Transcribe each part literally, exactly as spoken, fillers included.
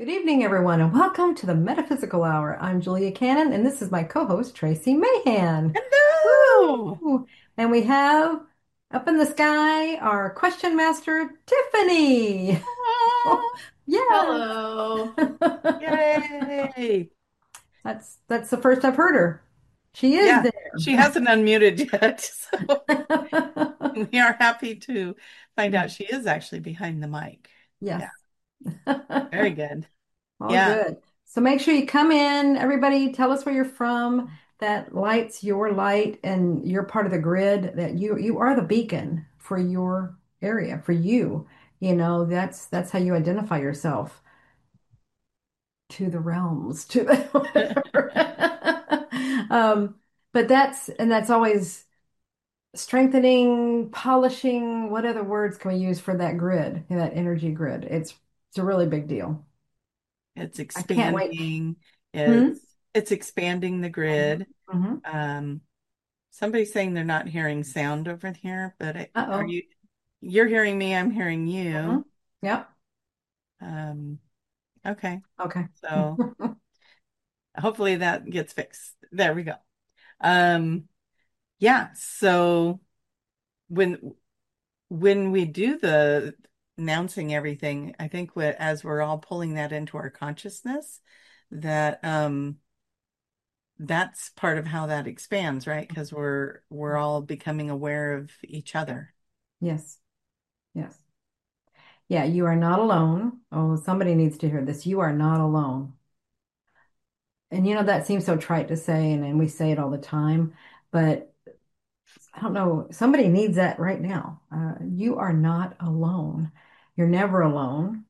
Good evening, everyone, and welcome to the Metaphysical Hour. I'm Julia Cannon, and this is my co-host, Tracy Mahan. Hello. Woo! And we have up in the sky our question master, Tiffany. Oh, Ah, yes. Hello. yay. That's that's the first I've heard her. She is Yeah, there. she hasn't unmuted yet, so we are happy to find out she is actually behind the mic. Yes. Yeah, very good. All Yeah, good. So make sure you come in. Everybody, tell us where you're from. That lights your light, and you're part of the grid. That you you are the beacon for your area, for you. You know, that's that's how you identify yourself to the realms, to the whatever. Um, but that's and that's always strengthening, polishing. What other words can we use for that grid, that energy grid? It's it's a really big deal. it's I can't wait. expanding. Hmm? It's it's expanding the grid. Hmm. Um, Somebody's saying they're not hearing sound over here, but I, are Uh-oh. you? You're hearing me, I'm hearing Hmm. you. Yep. Um, okay, Okay. so hopefully that gets fixed. There we go. Um, yeah, so when when we do the announcing everything, I think what, as we're all pulling that into our consciousness, that um that's part of how that expands, right? Because we're we're all becoming aware of each other. Yes. Yes. Yeah, you are not alone. Oh, somebody needs to hear this. You are not alone. And you know, that seems so trite to say, and, and we say it all the time, but I don't know, somebody needs that right now. Uh, you are not alone. You're never alone.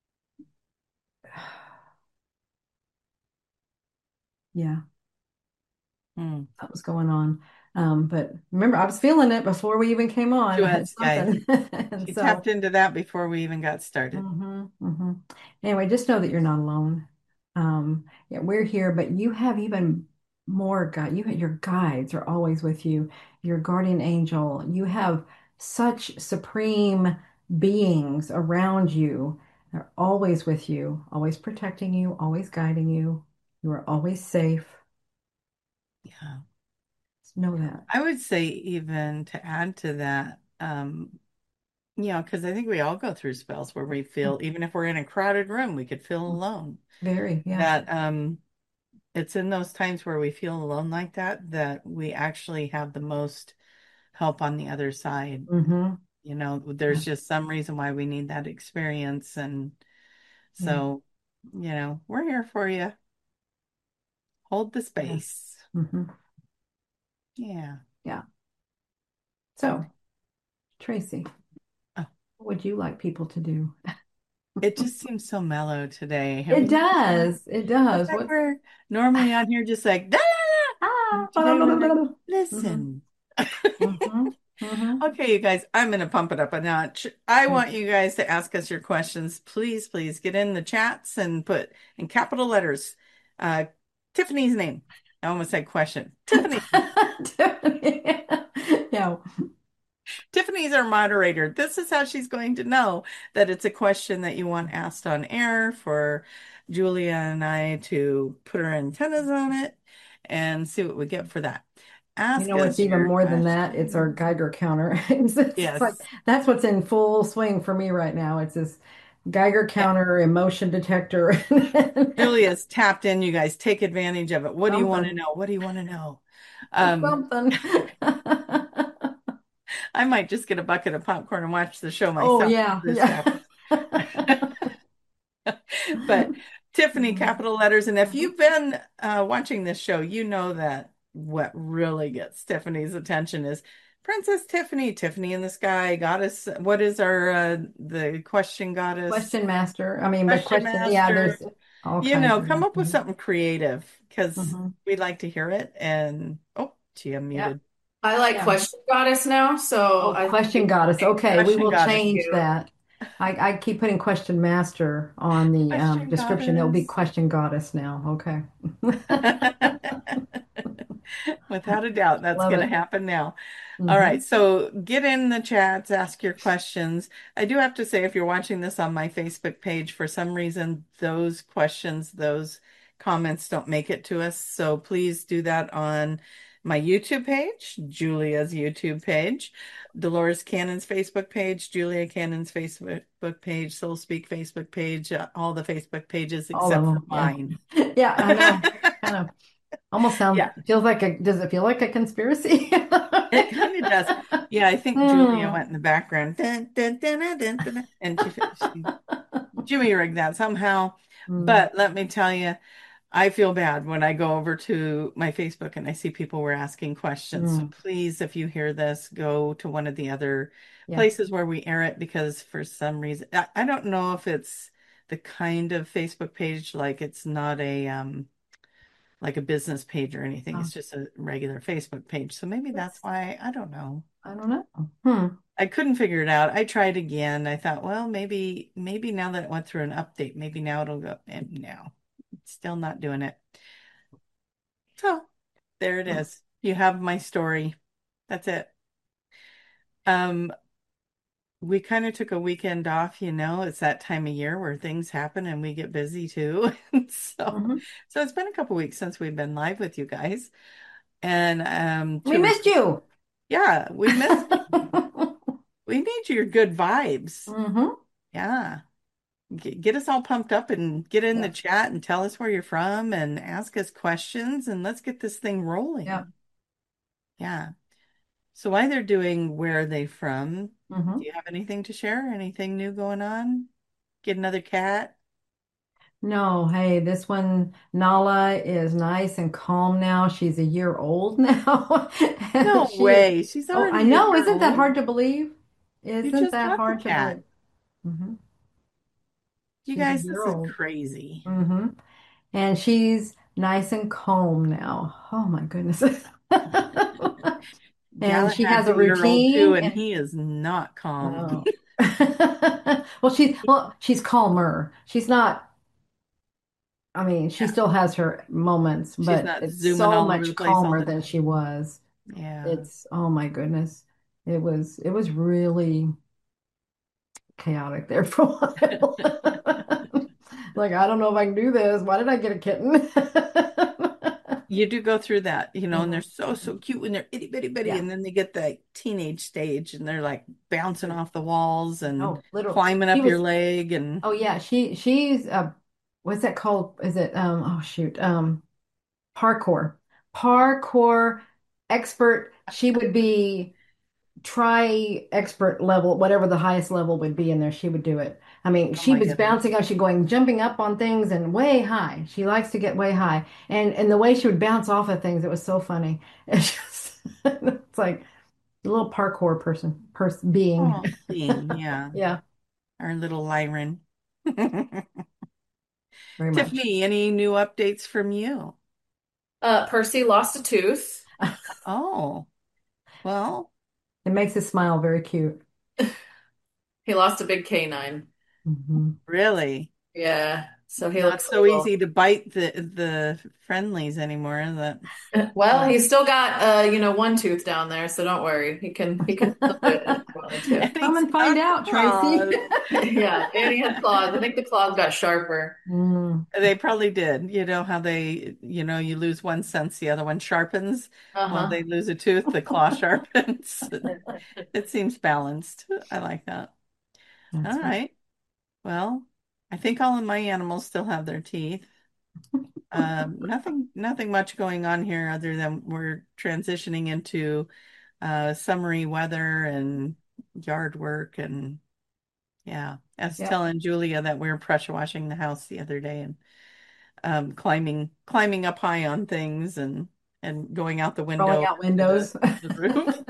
Yeah, Hmm. that was going on. Um, but remember, I was feeling it before we even came She on. I had was, guys. something. And She so tapped into that before we even got started. hmm hmm. Anyway, just know that you're not alone. Um, yeah, we're here, but you have even more guide. You your guides are always with you. Your guardian angel. You have such supreme beings around you. They're always with you, always protecting you, always guiding you. You are always safe. Yeah. Just know that. I would say even to add to that, um, you know, because I think we all go through spells where we feel, even if we're in a crowded room, we could feel alone. Very, yeah. That um, it's in those times where we feel alone like that that we actually have the most help on the other side. Mm-hmm. You know, Yeah, there's just some reason why we need that experience. And yeah, so, you know, we're here for you. Hold the yeah. space. Mm-hmm. Yeah. Yeah. So, Tracy, Oh, what would you like people to do? it just seems so mellow today. Have It you noticed that? does. It Looks does. like What's we're normally on here just like, da, da, da. ah? Today we're like, Mm-hmm. listen. Mm-hmm. Mm-hmm. Okay, you guys, I'm going to pump it up a notch. I Yeah. want you guys to ask us your questions. Please, please get in the chats and put in capital letters uh, Tiffany's name. I almost said question. Tiffany. Tiffany. Yeah. Tiffany's our moderator. This is how she's going to know that it's a question that you want asked on air for Julia and I to put our antennas on it and see what we get for that. You Ask know what's us even your more than that? It's our question. Geiger counter. It's, it's like Yes. that's what's in full swing for me right now. It's this Geiger Yeah. counter, emotion detector, Julia's tapped in. You guys take advantage of it. What do you want to something, know? What do you want to know? Um, something. I might just get a bucket of popcorn and watch the show Oh myself. yeah, This yeah. happens. But Tiffany, Mhm. capital letters. And if Mhm. you've been uh, watching this show, you know that what really gets Tiffany's attention is Princess Tiffany, Tiffany in the sky, goddess. What is our uh, the question goddess, Question master. I mean, but question question, yeah, master? there's all You kinds know, of come up with names. something creative because Hmm. we'd like to hear it. And oh, she Yeah, unmuted. I like yeah. question goddess now, so Oh, I question think goddess. Okay, we Question will goddess. change you. that. I, I keep putting question master on the um, Question description. It'll be goddess. question goddess now. Okay. Without a doubt, that's Love going to it. happen now. All Hmm. right, so get in the chats, ask your questions. I do have to say, if you're watching this on my Facebook page, for some reason, those questions, those comments don't make it to us. So please do that on my YouTube page, Julia's YouTube page, Dolores Cannon's Facebook page, Julia Cannon's Facebook page, Soul Speak Facebook page, uh, all the Facebook pages All of except for them. Yeah. mine. Yeah, I know. Kind of almost sounds, Yeah, feels like a, does it feel like a conspiracy? it kind of does. Yeah, I think Julia Hmm. went in the background. Dun, dun, dun, dun, dun, dun, and she, she Jimmy rigged that somehow. Hmm. But let me tell you, I feel bad when I go over to my Facebook and I see people were asking questions. So Hmm. please, if you hear this, go to one of the other Yeah. places where we air it, because for some reason, I, I don't know if it's the kind of Facebook page, like it's not a um like a business page or anything. Oh, It's just a regular Facebook page. So maybe that's that's, why, I don't know. I don't know. Hmm. I couldn't figure it out. I tried again. I thought, well, maybe, maybe now that it went through an update, maybe now it'll go. And no, it's still not doing it. So there it is. You have my story. That's it. Um, we kind of took a weekend off, you know. It's that time of year where things happen and we get busy too. So, Hmm. so it's been a couple weeks since we've been live with you guys. And um We to re missed you. yeah, we missed you. We need your good vibes. Hmm. Yeah. Get, get us all pumped up and get in the Yeah. chat and tell us where you're from and ask us questions and let's get this thing Yeah. rolling. Yeah. So while they're doing where are they from, do Hmm. you have anything to share? Anything new going on? Get another cat? No, hey, this one, Nala, is nice and calm now. She's a year old now. And No she, way. She's oh, I already a know. year Isn't that old. hard to believe? You Isn't just that got the hard to cat. believe? Hmm. You She's a guys, this year is old. crazy. Hmm. And she's nice and calm now. Oh my goodness. And she has Galahad's a a year old too, routine and and he is not calm. oh. Well, she's well, she's calmer. She's not, I mean, she Yeah. still has her moments, She's but not it's zooming so all over the much place all calmer the than she time. was. Yeah. It's oh my goodness. It was it was really chaotic there for a while. Like, I don't know if I can do this. Why did I get a kitten? You do go through that, you know, and they're Mhm. so, so cute when they're itty bitty bitty, Yeah. and then they get that teenage stage and they're like bouncing off the walls and Oh, little. climbing She up your was. leg and Oh yeah. She she's uh, what's that called? Is it um? Oh shoot. Um, parkour. Parkour expert. She would be try expert level, whatever the highest level would be in there, she would do it. I mean, oh she my was goodness. bouncing up, she going jumping up on things and way high. She likes to get way high. And and the way she would bounce off of things, it was so funny. It's just it's like a little parkour person, person being. Oh, being, yeah, Yeah, our little Lyran. very much. Tiffany, any new updates from you? Uh, Percy lost a tooth. Oh, well, It makes us smile very cute. He lost a big canine. Hmm. really? Yeah, so he Not looks a so little. easy to bite the the friendlies anymore, is it? Well, he's still got uh, you know, one tooth down there, so don't worry. He can he can still do it if he wanted to. And Come he's and find got out, Tracy. claws. Yeah, and he had claws. I think the claws got sharper. Mm, They probably did. You know how they, you know, you lose one sense, the other one sharpens. Well, Uh-huh. they lose a tooth, the claw sharpens. It seems balanced. I like that. that's All funny. right. Well, I think all of my animals still have their teeth. Um, nothing, nothing much going on here other than we're transitioning into uh, summery weather and yard work and yeah. I was Yep. telling Julia that we were pressure washing the house the other day and um, climbing climbing up high on things and and going out the Rolling window out to the windows. the roof.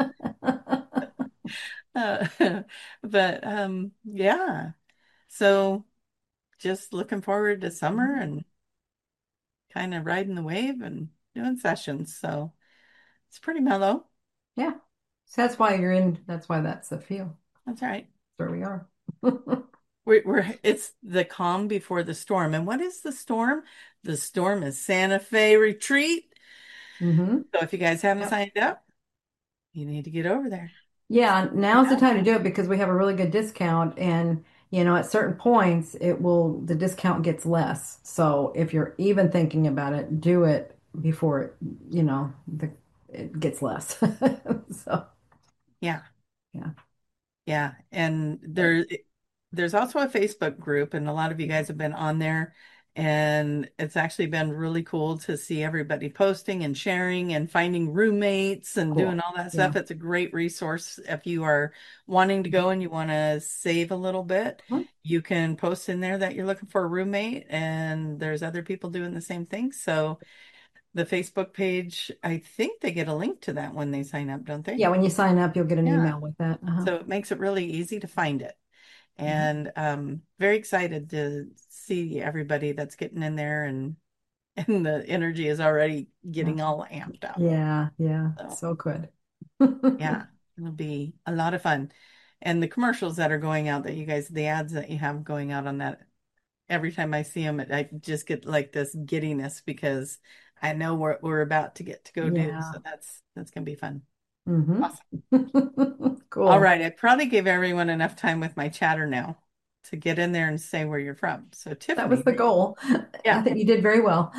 Uh, but um, yeah, so just looking forward to summer Mhm. and kind of riding the wave and doing sessions. So it's pretty mellow. Yeah. So that's why you're in, that's why that's the feel. That's right. That's where we are. We're, we're it's the calm before the storm. And what is the storm? The storm is Santa Fe Retreat. Hmm. So if you guys haven't Yep. signed up, you need to get over there. Yeah, Check now's it the out. time to do it because we have a really good discount and you know, at certain points it will the discount gets less. So if you're even thinking about it, do it before it, you know, the it gets less. So, Yeah. yeah. Yeah, and But there there's also a Facebook group, and a lot of you guys have been on there, and it's actually been really cool to see everybody posting and sharing and finding roommates and doing cool. all that Yeah. stuff. It's a great resource if you are wanting to go and you want to save a little bit. Mhm. You can post in there that you're looking for a roommate, and there's other people doing the same thing. So the Facebook page, I think they get a link to that when they sign up, don't they? Yeah, when you sign up, you'll get an Yeah. email with that. Uh-huh. So it makes it really easy to find it. Mhm. And um very excited to see everybody that's getting in there and and the energy is already Yeah. getting all amped up. Yeah, yeah. So So good. yeah, it'll be a lot of fun. And the commercials that are going out that you guys, the ads that you have going out on that, every time I see them, I just get like this giddiness because I know what we're about to get to go do. Yeah. So that's that's gonna be fun. Hmm. Awesome. All Cool. right, I probably gave everyone enough time with my chatter now to get in there and say where you're from. So That was Tiffany, the goal. I yeah, think you did very well.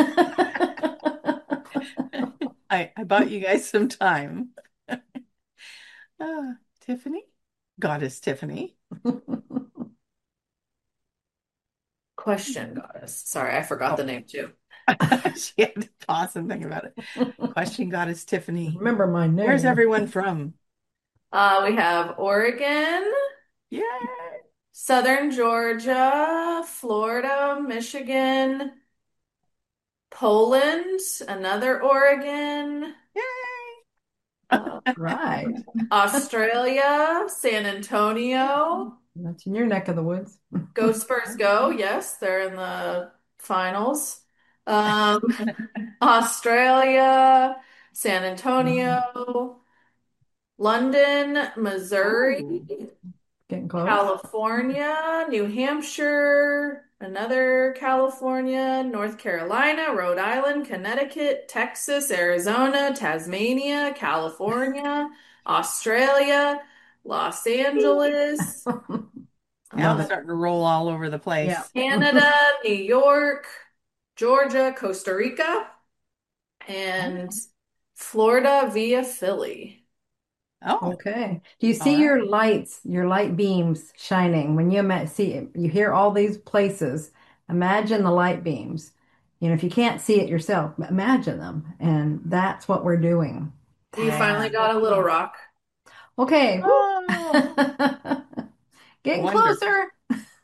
I I bought you guys some time. Uh, Tiffany, Goddess Tiffany. Question goddess. Sorry, I forgot the Oh, name too. she had to pause and think about it. Question Goddess Tiffany. Remember my Where's name. everyone from? Uh, we have Oregon, Yay! Southern Georgia, Florida, Michigan, Poland, another Oregon, Yay! uh, Right. Australia, San Antonio. That's in your neck of the woods. Go Spurs go. Yes, they're in the finals. Um, Australia, San Mhm. Antonio, London, Missouri, Oh, Getting close. California, New Hampshire, another California, North Carolina, Rhode Island, Connecticut, Texas, Arizona, Tasmania, California, Australia, Los Angeles, now Love I'm uh, it. starting to roll all over the Yeah. place. Canada, New York, Georgia, Costa Rica, and Oh, Florida via Philly. oh, Okay. Do you all see your right. lights, your light beams shining when you ima- see you hear all these places? Imagine the light beams. You know, if you can't see it yourself, imagine them. And that's what we're doing. We That's finally Yeah. so got a little cool. rock. Okay. Woo. Oh, Getting wonderful. closer.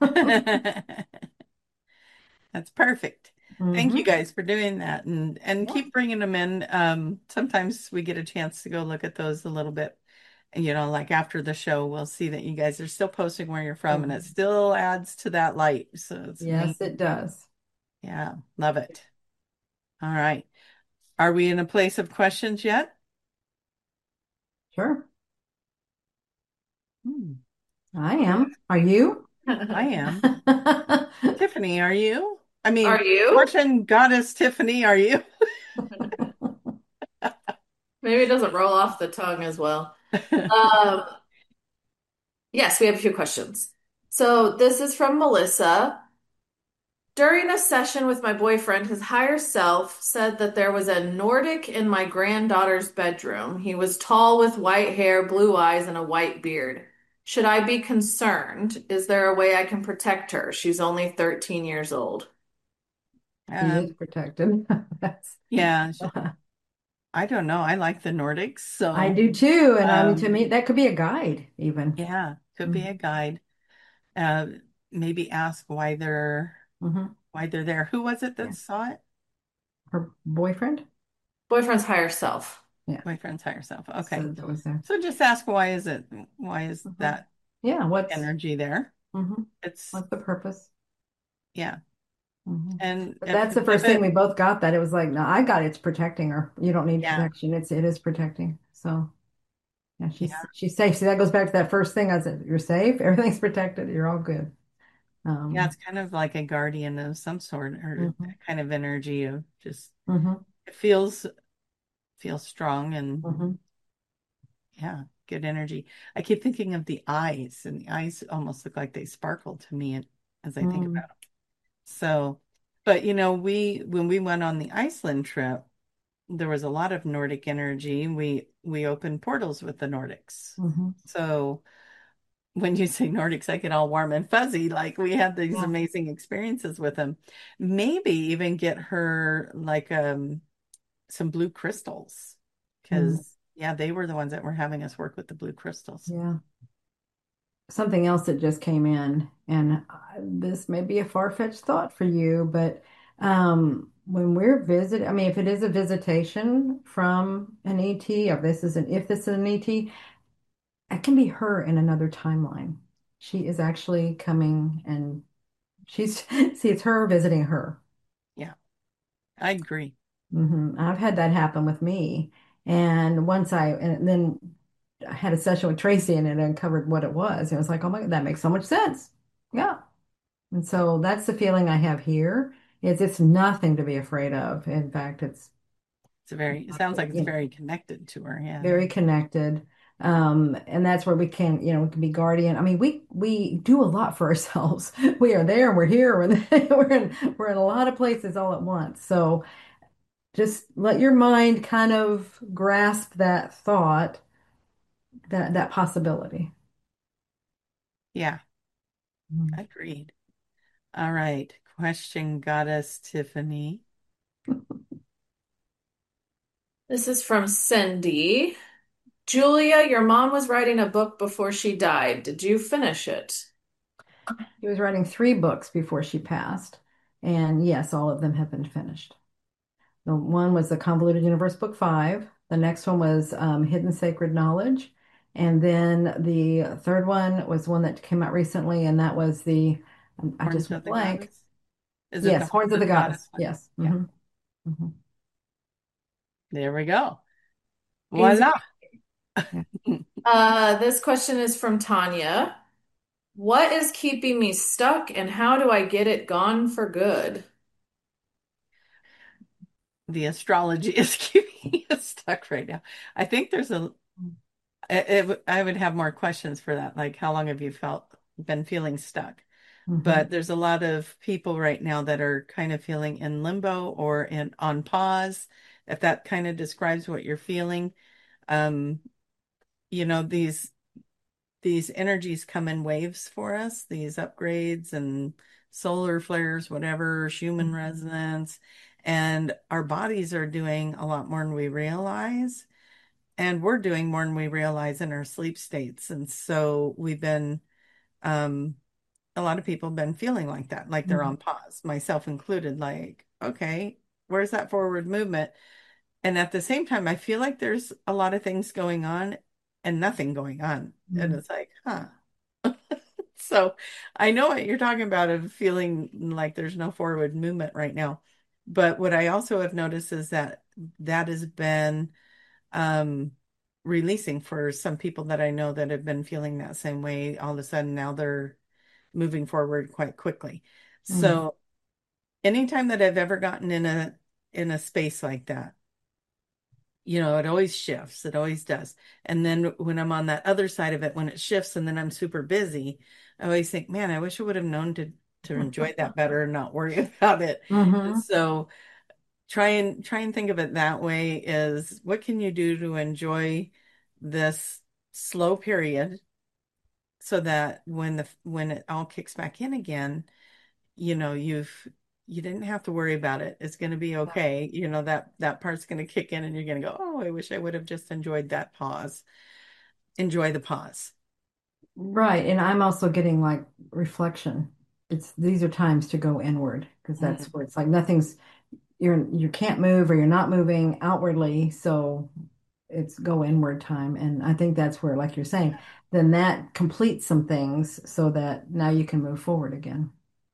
That's perfect. Thank you Hmm. guys for doing that and and Yeah. keep bringing them in. Um, sometimes we get a chance to go look at those a little bit. And, you know, like after the show, we'll see that you guys are still posting where you're from and it Mhm. still adds to that light. So it's Yes, amazing. it does. Yeah, love it. All right. Are we in a place of questions yet? Sure. Hmm. I Yeah, am. Are you? I am. Tiffany, are you? I mean, Are you? fortune goddess Tiffany, are you? Maybe it doesn't roll off the tongue as well. Um, yes, we have a few questions. So this is from Melissa. During a session with my boyfriend, his higher self said that there was a Nordic in my granddaughter's bedroom. He was tall with white hair, blue eyes, and a white beard. Should I be concerned? Is there a way I can protect her? She's only thirteen years old. He is Um, protected. That's, yeah, I don't know. I like the Nordics, I so do too. And I mean, to um, me, that could be a guide even. yeah, could be a guide. Uh, maybe ask why they're Mm-hmm. why they're there. Who was it that Yeah. saw it? Her boyfriend? Boyfriend's higher self. Yeah. Boyfriend's higher self. Okay. So that was there. So just ask why is it why is Hmm. that Yeah. What's, energy there? hmm It's what's the purpose? yeah. Hmm. And But if that's the if first thing we it both got that it was like, no, I got it's protecting her. You don't need yeah, protection. It's, it is protecting. So yeah, she's, yeah. she's safe. See, that goes back to that first thing. I said, you're safe. Everything's protected. You're all good. Yeah, Um, it's kind of like a guardian of some sort or hmm that kind of energy of just hmm it feels feel strong and Hmm. yeah, good energy. I keep thinking of the eyes, and the eyes almost look like they sparkle to me as I think Mm, about them. So, but you know, we when we went on the Iceland trip, there was a lot of Nordic energy. We we opened portals with the Nordics. hmm. So when you say Nordics, I get all warm and fuzzy. Like we had these Yeah. amazing experiences with them. Maybe even get her like um some blue crystals Mm, because yeah, they were the ones that were having us work with the blue crystals. yeah. Something else that just came in, and uh, this may be a far-fetched thought for you, but um, when we're visiting, I mean, if it is a visitation from an E T, or this is an if this is an E T, it can be her in another timeline. She is actually coming, and she's see, it's her visiting her. Yeah, I agree. Hmm. I've had that happen with me, and once I and then I had a session with Tracy, and it uncovered what it was. It was like, oh my, that makes so much sense. Yeah. And so that's the feeling I have here is it's nothing to be afraid of. In fact, it's It's a very, it sounds like it's you know, very connected to her. Yeah. very connected. Um, and that's where we can, you know, we can be guardian. I mean, we we do a lot for ourselves. We are there and we're here. We're in, we're in we're in a lot of places all at once. So just let your mind kind of grasp that thought, that that possibility. Yeah, Mm. agreed. All right. Question goddess Tiffany. This is from Cindy. Julia, your mom was writing a book before she died. Did you finish it? She was writing three books before she passed, and yes, all of them have been finished. The one was the Convoluted Universe Book Five. The next one was um, Hidden Sacred Knowledge. And then the third one was one that came out recently, and that was the, um, I just Horns went of the blank. Goddess. Is it the Yes, Horns Horns of of the the Goddess. Goddess one? Yes. Yeah, Hmm. Hmm. there we go. Easy. Voila. Yeah. Uh, this question is from Tanya. What is keeping me stuck and how do I get it gone for good? The astrology is keeping us stuck right now. I think there's a, it, it, I would have more questions for that. Like, how long have you felt, been feeling stuck? Hmm. But there's a lot of people right now that are kind of feeling in limbo or in on pause, if that kind of describes what you're feeling. Um, you know, these these energies come in waves for us, these upgrades and solar flares, whatever, Schumann resonance, and our bodies are doing a lot more than we realize. And we're doing more than we realize in our sleep states. And so we've been um a lot of people have been feeling like that, like they're Hmm. on pause, myself included, like, okay, where's that forward movement? And at the same time, I feel like there's a lot of things going on and nothing going on. And Hmm. it's like, huh. So I know what you're talking about of feeling like there's no forward movement right now. But what I also have noticed is that that has been um, releasing for some people that I know that have been feeling that same way. All of a sudden, now they're moving forward quite quickly. Hmm. So anytime that I've ever gotten in a in a space like that, you know, it always shifts. It always does. And then when I'm on that other side of it, when it shifts and then I'm super busy, I always think, man, I wish I would have known to to enjoy that better and not worry about it. Hmm. So try and try and think of it that way is what can you do to enjoy this slow period so that when the when it all kicks back in again, you know, you've you didn't have to worry about it. It's going to be okay. You know, that that part's going to kick in and you're going to go, "Oh, I wish I would have just enjoyed that pause." Enjoy the pause. Right. And I'm also getting like reflection. It's these are times to go inward because that's Mhm. where it's like nothing's you're you can't move or you're not moving outwardly, so it's go inward time. And I think that's where, like you're saying, then that completes some things so that now you can move forward again.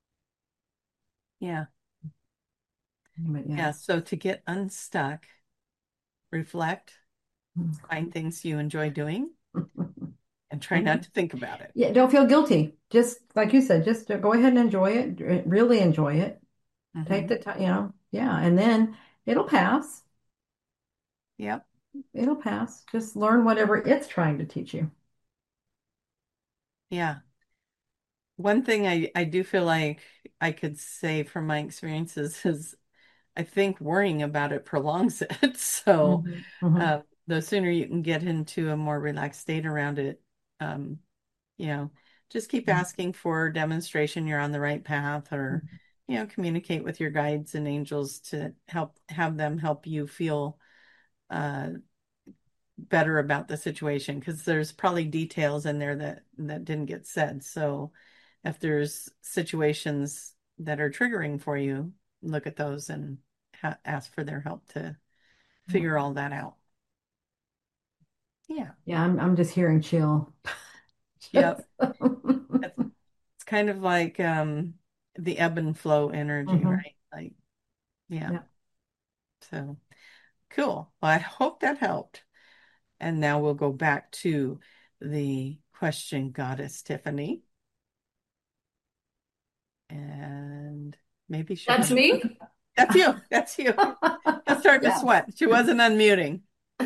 Yeah. But yeah. Yeah, so to get unstuck, reflect, find things you enjoy doing and try not Mhm. to think about it. Yeah, don't feel guilty. Just like you said, just go ahead and enjoy it. r- Really enjoy it. Take Hmm. the time, you know. Yeah, and then it'll pass. Yep. It'll pass. Just learn whatever it's trying to teach you. Yeah. One thing I, I do feel like I could say from my experiences is I think worrying about it prolongs it. So Hmm. Hmm. uh, the sooner you can get into a more relaxed state around it, um, you know, just keep asking for demonstration you're on the right path, or, you know, communicate with your guides and angels to help have them help you feel uh, better about the situation, because there's probably details in there that that didn't get said. So if there's situations that are triggering for you, look at those and ha ask for their help to Yeah. figure all that out. Yeah. Yeah, I'm I'm just hearing chill. Just Yep. It's, it's kind of like um the ebb and flow energy, hmm. right? Like, yeah. Yeah. So cool. Well, I hope that helped. And now we'll go back to the question goddess Tiffany. And maybe she That's was. me? That's you. That's you. Just starting to Yes. sweat. She wasn't unmuting.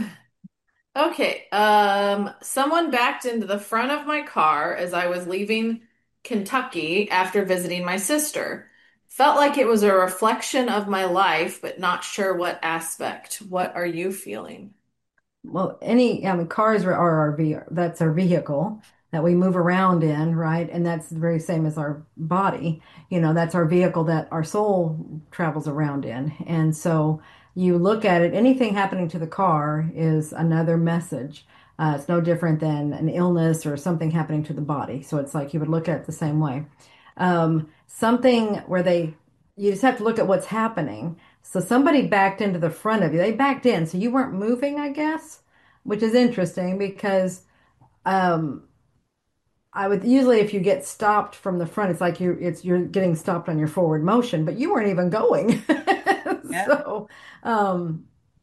Okay. Um, someone backed into the front of my car as I was leaving Kentucky after visiting my sister. Felt like it was a reflection of my life, but not sure what aspect. What are you feeling? Well, any, I mean, cars are our V, that's our vehicle that we move around in, right? And that's the very same as our body. You know, that's our vehicle that our soul travels around in. And so you look at it, anything happening to the car is another message. Uh, it's no different than an illness or something happening to the body. So it's like you would look at it the same way. Um, something where they, you just have to look at what's happening. So somebody backed into the front of you. They backed in, so you weren't moving, I guess, which is interesting because um, I would usually if you get stopped from the front, it's like you it's you're getting stopped on your forward motion, but you weren't even going. Yeah. So, um,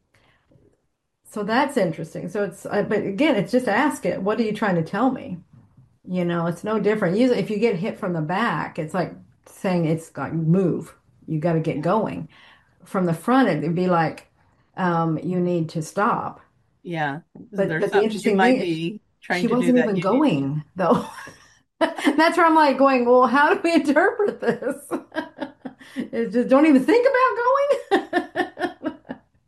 so that's interesting. So it's, uh, but again, it's just ask it. What are you trying to tell me? You know, it's no different. Usually, if you get hit from the back, it's like saying it's like move. You got to get Yeah. going. From the front, it'd be like um, you need to stop. Yeah. But There's but the something you interesting might thing is be trying she to do wasn't that even you need to. going though. That's where I'm like going, well, how do we interpret this? It's just don't even think about going.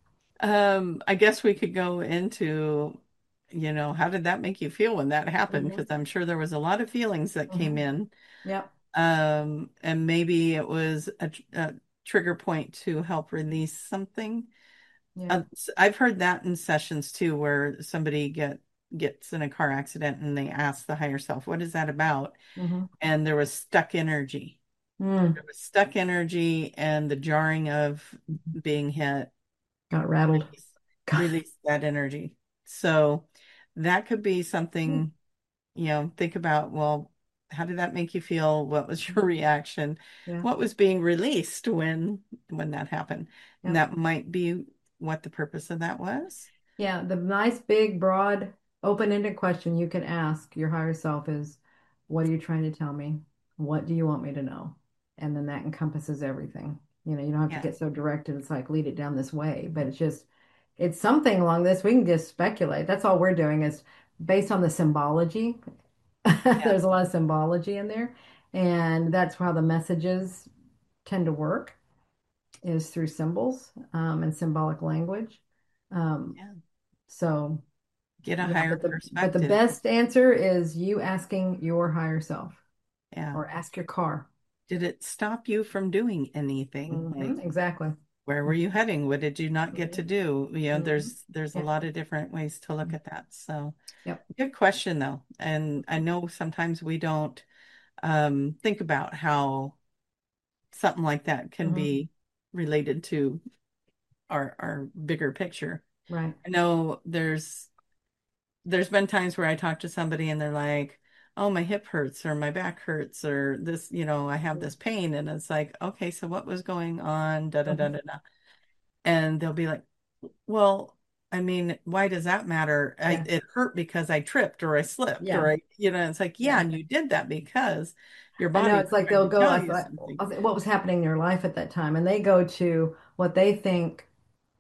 Um, I guess we could go into, you know, how did that make you feel when that happened? Hmm. Because I'm sure there was a lot of feelings that came Hmm. in. Yep. Um, and maybe it was a, a trigger point to help release something. Yeah. Uh, s- I've heard that in sessions too, where somebody get gets in a car accident and they ask the higher self, "What is that about?" Hmm. And there was stuck energy. Mm. There was stuck energy, and the jarring of being hit Got rattled. release release that energy. So that could be something, you know, think about, well, how did that make you feel? What was your reaction? Yeah. What was being released when when that happened? And Yep. that might be what the purpose of that was. Yeah, the nice, big, broad, open-ended question you can ask your higher self is, what are you trying to tell me? What do you want me to know? And then that encompasses everything. You know, you don't have to Yeah. get so directed. It's like lead it down this way, but it's just, it's something along this. We can just speculate. That's all we're doing is based on the symbology. Yeah. There's a lot of symbology in there, and that's how the messages tend to work is through symbols um, and symbolic language. Um, Yeah. so. Get a Yeah, higher but the but the perspective. best answer is you asking your higher self Yeah. or ask your car. Did it stop you from doing anything? Hmm. Like, Exactly. where were you heading? What did you not get to Hmm. do? You know, Hmm. there's there's a Yeah. lot of different ways to look at that. So, Yep. good question though. And I know sometimes we don't um, think about how something like that can Hmm. be related to our our bigger picture. Right. I know there's there's been times where I talk to somebody and they're like, "Oh, my hip hurts or my back hurts or this, you know, I have this pain." And it's like, "Okay, so what was going on?" Da da da Hmm. da da. And they'll be like, "Well, I mean, why does that matter? I, Yeah. it hurt because I tripped or I slipped or Yeah. I, you know, it's like, yeah, Yeah. and you did that because your I know body it's was like trying they'll to go, tell I you thought, something." I think, what was happening in their life at that time? And they go to what they think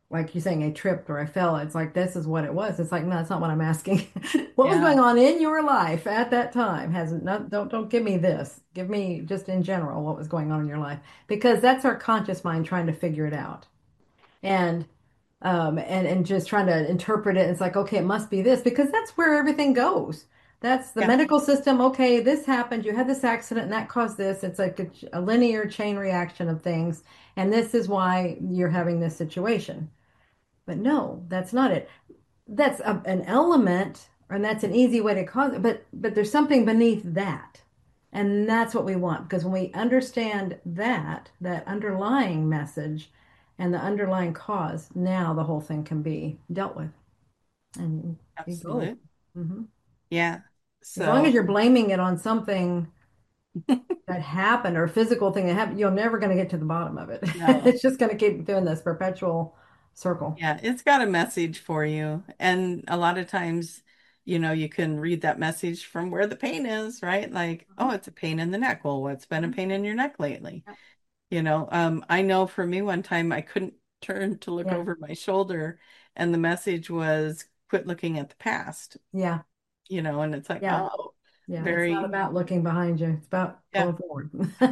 like you're saying, I tripped or I fell. It's like, this is what it was. It's like, no, that's not what I'm asking. What was Yeah, going on in your life at that time? Hasn't, not, don't, don't give me this. Give me just in general what was going on in your life, because that's our conscious mind trying to figure it out. And um, and and just trying to interpret it. It's like, okay, it must be this because that's where everything goes. That's the yeah, medical system. Okay, this happened. You had this accident and that caused this. It's like a, a linear chain reaction of things, and this is why you're having this situation. But no, that's not it. That's a, an element, and that's an easy way to cause it. But but there's something beneath that, and that's what we want. Because when we understand that, that underlying message and the underlying cause, now the whole thing can be dealt with, and you go. absolutely. hmm Yeah. As long as So, you're blaming it on something that happened or a physical thing that happened, you're never going to get to the bottom of it. no. It's just going to keep doing this perpetual circle. Yeah, it's got a message for you. And a lot of times, you know, you can read that message from where the pain is, right? Like, oh, Mhm. it's a pain in the neck. Well, what's been a Mhm. pain in your neck lately? Yeah. You know, um, I know for me one time I couldn't turn to look Yeah. over my shoulder and the message was quit looking at the past, Yeah. you know, and it's like, Yeah. oh, Yeah, it's not very, about looking behind you. It's about yeah. going forward.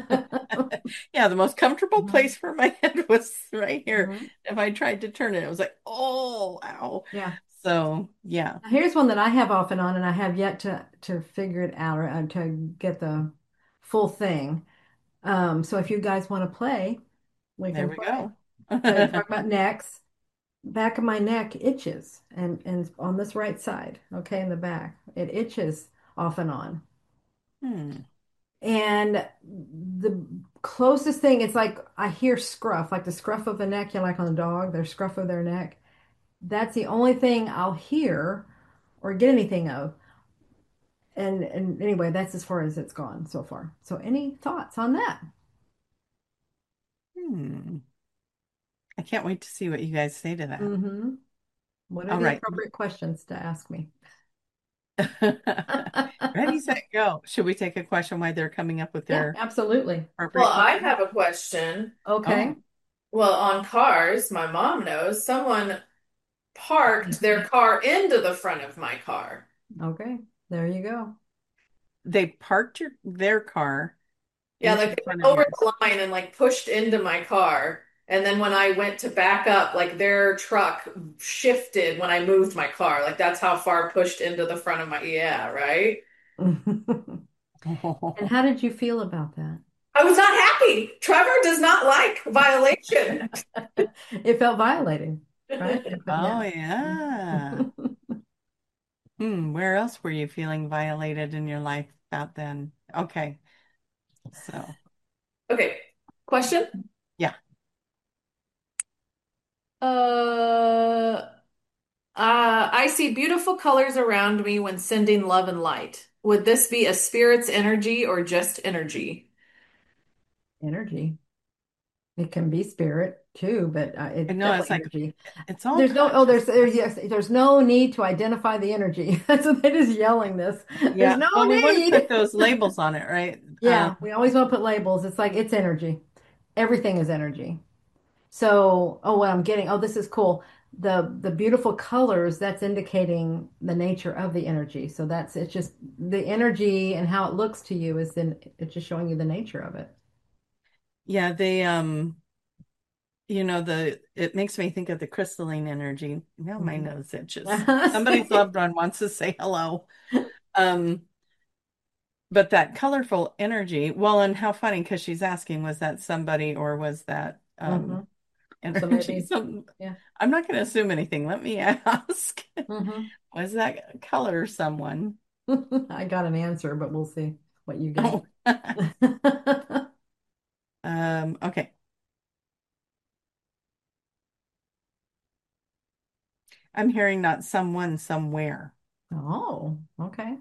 Yeah, the most comfortable Mhm. place for my head was right here. Mhm. If I tried to turn it, it was like, oh, ow. Yeah. So, yeah, Now, here's one that I have off and on, and I have yet to to figure it out or uh, to get the full thing. Um, so if you guys want to play, we there can we play. go. So you talk about necks. Back of my neck itches, and and on this right side, okay, in the back, it itches off and on. Hmm. And the closest thing, it's like I hear scruff, like the scruff of the neck, you know, like on a dog, their scruff of their neck. That's the only thing I'll hear or get anything of. And and anyway, that's as far as it's gone so far. So any thoughts on that? Hmm. I can't wait to see what you guys say to that. hmm What are All the right. appropriate questions to ask me? Ready, set, go. Should we take a question while they're coming up with Yeah, their absolutely. Well, appropriate I question? have a question. Okay. Oh, Well, on cars, my mom knows someone parked their car into the front of my car. Okay. There you go. they parked your their car Yeah, into like the they front went of over yours. the line and like pushed into my car. And then when I went to back up, like their truck shifted when I moved my car. Like that's how far pushed into the front of my, yeah, right? And how did you feel about that? I was not happy. Trevor does not like violation. It felt violating, right? It fe- Oh, yeah. yeah. Hmm, where else were you feeling violated in your life about then? Okay, so Okay, question. yeah. Uh, uh, I see beautiful colors around me when sending love and light. Would this be a spirit's energy or just energy? Energy. It can be spirit too, but uh, I it's know it's definitely like energy. it's all There's no, oh, there's, there's, consciousness. yes, there's no need to identify the energy. That's what they're just yelling this. There's Yeah. no Well, we want to put need. those labels on it, right? Um, Yeah, we always want to put labels. It's like it's energy. Everything is energy. So, oh, what I'm getting, oh, this is cool. The the beautiful colors, that's indicating the nature of the energy. So that's it's just the energy and how it looks to you is then it's just showing you the nature of it. yeah, they um you know, the it makes me think of the crystalline energy. Now my Mhm. nose itches. Somebody's loved one wants to say hello. Um, but that colorful energy, well, and how funny because she's asking, was that somebody or was that um hmm So energy? maybe, So yeah. I'm not going to assume anything. Let me ask. hmm Was that color someone? I got an answer, but we'll see what you get. Oh, um, okay. I'm hearing not someone, somewhere. Oh, okay.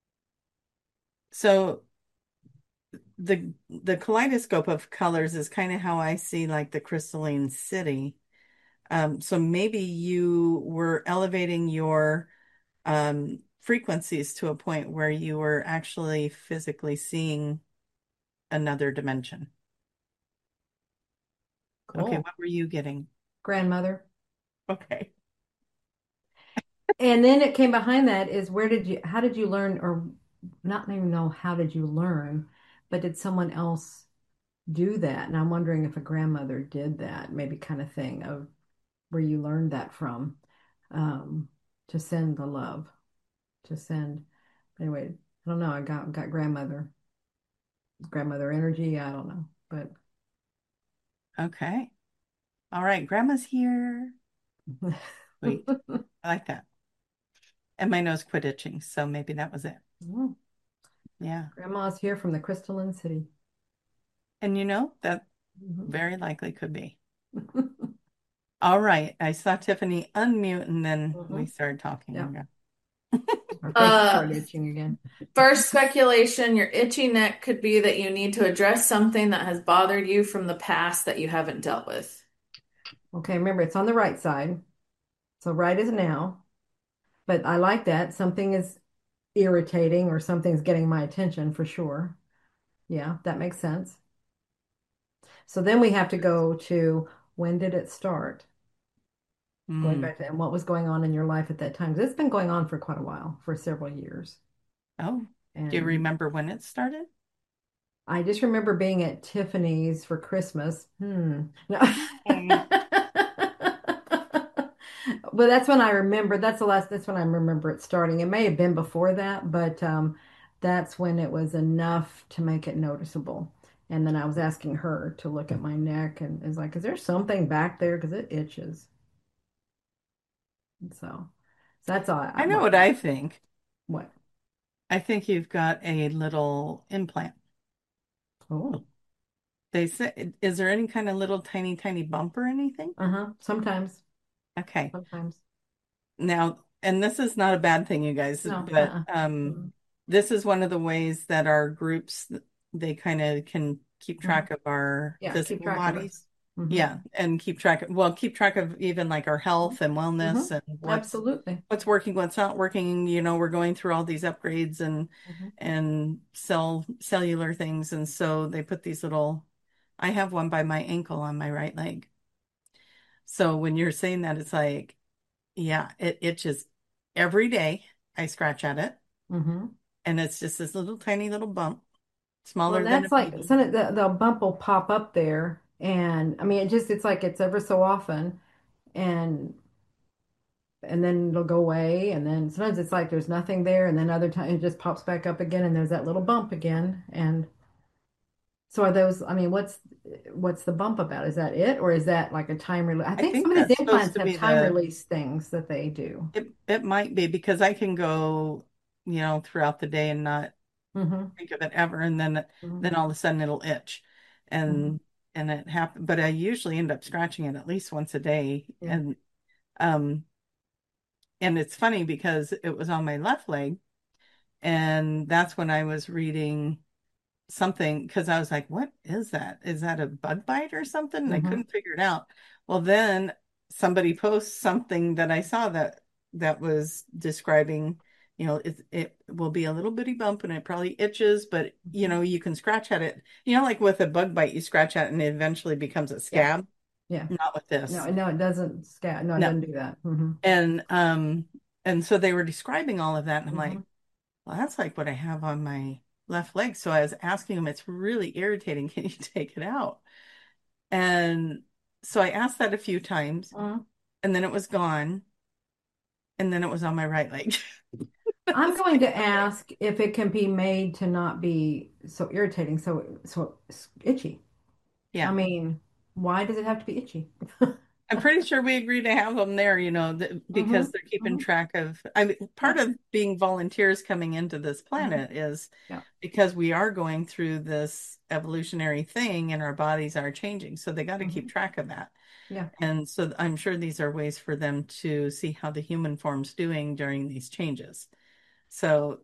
So the the kaleidoscope of colors is kind of how I see like the crystalline city. Um, so maybe you were elevating your um, frequencies to a point where you were actually physically seeing another dimension. Okay, Cool. what were you getting? Grandmother. Okay. And then it came behind that is where did you, how did you learn, or not even know how did you learn, but did someone else do that? And I'm wondering if a grandmother did that, maybe kind of thing of where you learned that from, um, to send the love, to send. Anyway, I don't know. I got got grandmother, grandmother energy. I don't know, but Okay. All right. Grandma's here. Sweet. I like that. And my nose quit itching, so maybe that was it. Well, Yeah. grandma's here from the crystalline city. And you know, that Mhm. very likely could be. All right. I saw Tiffany unmute and then we Mhm. started talking Yeah, again. our throat Uh, started itching again. First speculation, your itchy neck could be that you need to address something that has bothered you from the past that you haven't dealt with. Okay, remember it's on the right side. So right is now, but I like that. Something is irritating or something's getting my attention for sure. Yeah, that makes sense. So then we have to go to when did it start? Going Mm. back to and what was going on in your life at that time. 'Cause it's been going on for quite a while, for several years. Oh, do you And remember when it started? I just remember being at Tiffany's for Christmas. Hmm. No. Mm. But that's when I remember, that's the last, that's when I remember it starting. It may have been before that, but um, that's when it was enough to make it noticeable. And then I was asking her to look at my neck and is like, is there something back there? Because it itches. And so, so that's all I, I know what, what I think. what? I think you've got a little implant. Oh, They say, is there any kind of little tiny, tiny bump or anything? uh-huh. Sometimes, Okay. sometimes. Now, and this is not a bad thing, you guys, No, but uh-uh. um, Mm-hmm. this is one of the ways that our groups, they kind of can keep Mm-hmm. track of our Yeah, keep physical track of us. bodies. Mm-hmm. Yeah, and keep track of, well, keep track of even like our health and Mm-hmm. wellness and what's Absolutely. what's working, what's not working. You know, we're going through all these upgrades and Mm-hmm. and cell cellular things, and so they put these little. I have one by my ankle on my right leg. So when you're saying that, it's like, yeah, it itches every day. I scratch at it, Mm-hmm. and it's just this little tiny little bump, Well, smaller and than a that's like pea. some of the, the bump will pop up there. And I mean, it just, it's like it's ever so often. And, and then it'll go away. And then sometimes it's like there's nothing there. And then other times it just pops back up again and there's that little bump again. And so are those, I mean, what's, what's the bump about? Is that it? Or is that like a time release? I I think some think of these that's supposed implants to have be time the release things that they do. it it might be because I can go, you know, throughout the day and not Mm-hmm. think of it ever, and then Mm-hmm. then all of a sudden it'll itch, Mm-hmm. and and it happen. But I usually end up scratching it at least once a day, Yeah. and um and it's funny because it was on my left leg, and that's when I was reading something because I was like, what is that? Is that a bug bite or something? And I Mm-hmm. couldn't figure it out. Well, then somebody posts something that I saw that that was describing, you know, it it will be a little bitty bump and it probably itches, but you Mm-hmm. know, you can scratch at it. You know, like with a bug bite, you scratch at it and it eventually becomes a Yeah. scab. Yeah. Not with No, this. no, it doesn't scat. No, it No. doesn't do that. Mm-hmm. And um and so they were describing all of that and I'm Mm-hmm. like, well, that's like what I have on my left leg. So I was asking him, it's really irritating. Can you take it out? And so I asked that a few times, Mm-hmm. and then it was gone, and then it was on my right leg. I I'm was going like, to okay. ask if it can be made to not be so irritating, so so itchy. I Yeah. mean, why does it have to be itchy? I'm pretty sure we agreed to have them there, you know, th Mm-hmm. because they're keeping Mm-hmm. track of, I mean, part Yeah. of being volunteers coming into this Mm-hmm. planet is Yeah. because we are going through this evolutionary thing and our bodies are changing. So they got to keep Mm-hmm. track of that. Yeah. And so I'm sure these are ways for them to see how the human form's doing during these changes. So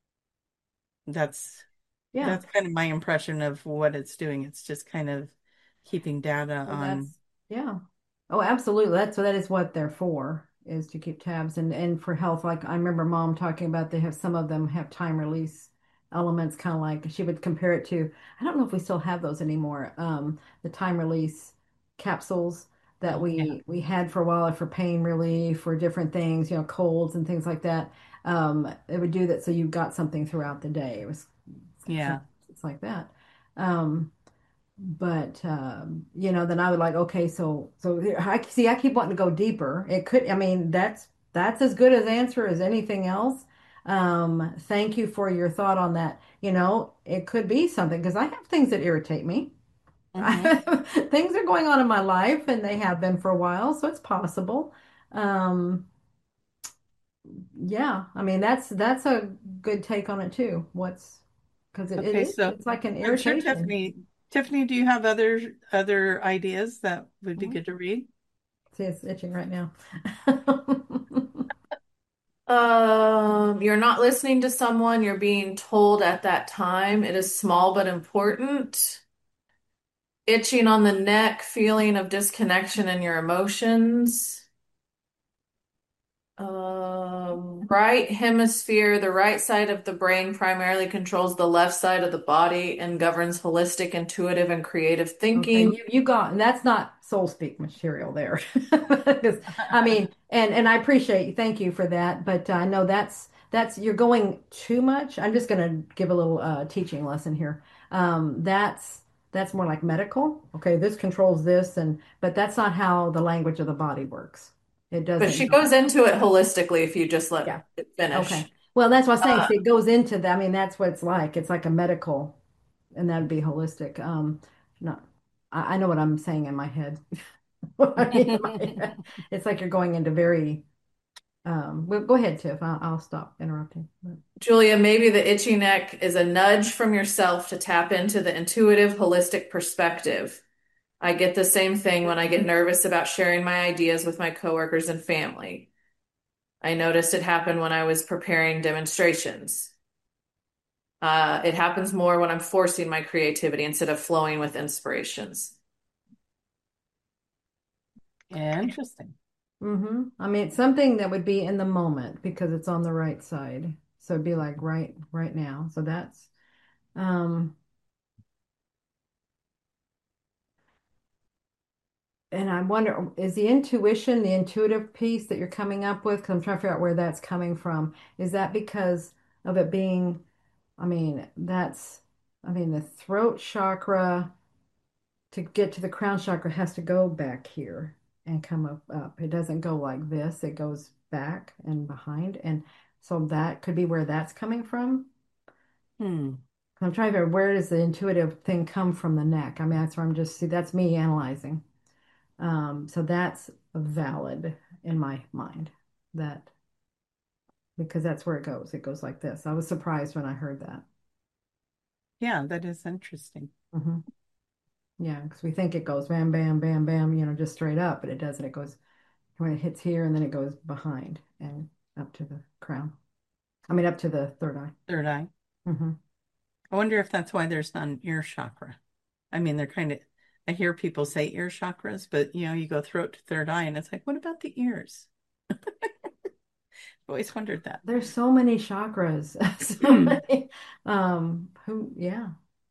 that's Yeah. that's kind of my impression of what it's doing. It's just kind of keeping data Well, on. that's yeah. Oh, absolutely. That's that is what they're for, is to keep tabs and and for health. Like I remember mom talking about they have some of them have time release elements, kind of like she would compare it to, I don't know if we still have those anymore. Um, the time release capsules that Oh, yeah. we we had for a while for pain relief, for different things, you know, colds and things like that. Um, it would do that so you got something throughout the day. It was so Yeah. it's like that. Um, but um, you know, then I would like, okay, so so here- I see. I keep wanting to go deeper. It could, I mean, that's that's as good as answer as anything else. Um, thank you for your thought on that. You know, it could be something because I have things that irritate me. Hmm. Things are going on in my life, and they have been for a while, so it's possible. Um, yeah, I mean, that's that's a good take on it too. What's because it, it Okay, is so it's like an I'm sure irritation. Tiffany, Tiffany, do you have other other ideas that would be Mhm. good to read? See, it's itching right now. Um, you're not listening to someone, you're being told at that time. It is small but important. Itching on the neck, feeling of disconnection in your emotions. Um, right hemisphere, the right side of the brain primarily controls the left side of the body and governs holistic, intuitive, and creative Okay, thinking. you you got, and that's not soul speak material there. Because I mean, and and I appreciate, thank you for that, but I know that's that's you're going too much. I'm just going to give a little uh, teaching lesson here. Um, that's that's more like medical. Okay, this controls this, and but that's not how the language of the body works. It But doesn't she go. goes into it holistically if you just let Yeah. it Okay. finish. Well, that's what I'm saying. Uh, See, it goes into that. I mean, that's what it's like. It's like a medical, and that'd be holistic. Um, not, I, I know what I'm saying in my head. What I mean in my head. It's like you're going into very, um, well, go ahead, Tiff. I'll, I'll stop interrupting. But- Julia, maybe the itchy neck is a nudge from yourself to tap into the intuitive, holistic perspective. I get the same thing when I get nervous about sharing my ideas with my coworkers and family. I noticed it happen when I was preparing demonstrations. Uh, it happens more when I'm forcing my creativity instead of flowing with inspirations. Interesting. hmm I mean, it's something that would be in the moment because it's on the right side. So it'd be like right, right now. So that's, um, and I wonder, is the intuition, the intuitive piece that you're coming up with, because I'm trying to figure out where that's coming from. Is that because of it being, I mean, that's, I mean, the throat chakra to get to the crown chakra has to go back here and come up, up. It doesn't go like this, it goes back and behind. And so that could be where that's coming from. Hmm. I'm trying to figure out where does the intuitive thing come from the neck? I mean, that's where I'm just, see, that's me analyzing. Um, so that's valid in my mind that because that's where it goes. It goes like this. I was surprised when I heard that. Yeah, that is interesting. hmm Yeah, because we think it goes bam, bam, bam, bam, you know, just straight up, but it doesn't. It goes when it hits here and then it goes behind and up to the crown. I mean, up to the third eye. Third eye. hmm I wonder if that's why there's not an ear chakra. I mean, they're kind of, I hear people say ear chakras, but you know, you go throat to third eye and it's like, what about the ears? I've always wondered that. There's so many chakras. So many. Um, who, yeah.